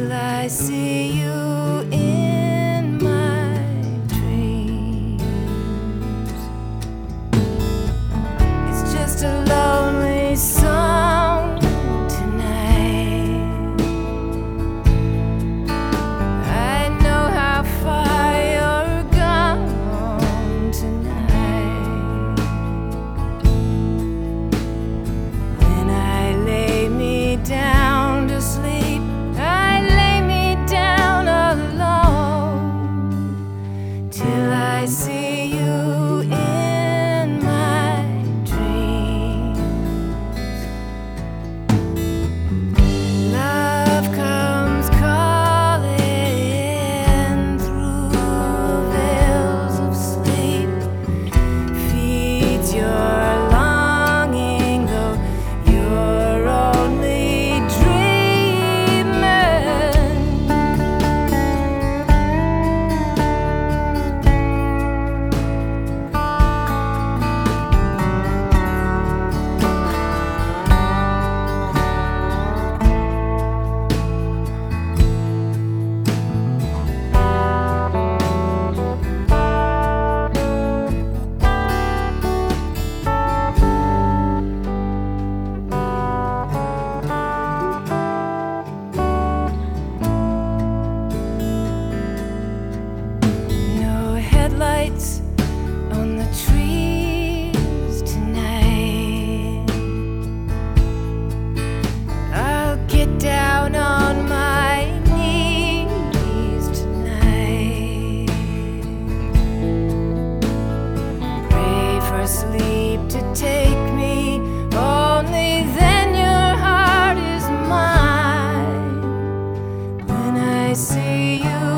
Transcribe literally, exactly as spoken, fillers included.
till I see you in my dreams. It's just a lonely song tonight. I know how far you're gone tonight. When I lay me down to sleep, I lay me down alone till I see you in my dreams. Love comes calling through veils of sleep, feeds your longing though you're only dreaming. No headlights on the trees tonight. I'll get down on my knees tonight. Pray for sleep to take me, only then your heart is mine. When I see you